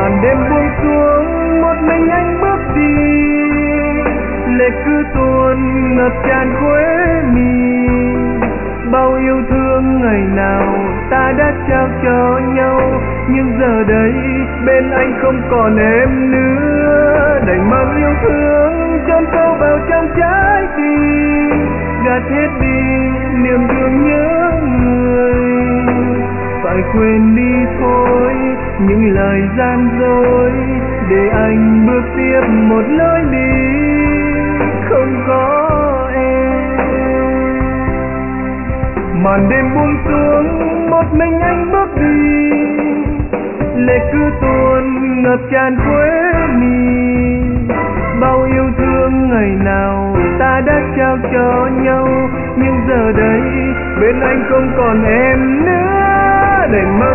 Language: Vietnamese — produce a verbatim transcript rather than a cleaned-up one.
Màn đêm buông xuống, một mình anh bước đi, lệ cứ tuôn ngập tràn khóe mi. Bao yêu thương ngày nào ta đã trao cho nhau, nhưng giờ đây bên anh không còn em nữa. Đành mang yêu thương chôn sâu vào trong trái tim, gạt hết đi niềm thương nhớ người. Phải quên đi thôi những lời gian dối, để anh bước tiếp một lối đi không có em. Màn đêm buông xuống, một mình anh bước đi, lệ cứ tuôn ngập tràn khóe mi. Bao yêu thương ngày nào ta đã trao cho nhau, nhưng giờ đây bên anh không còn em nữa. Đành mang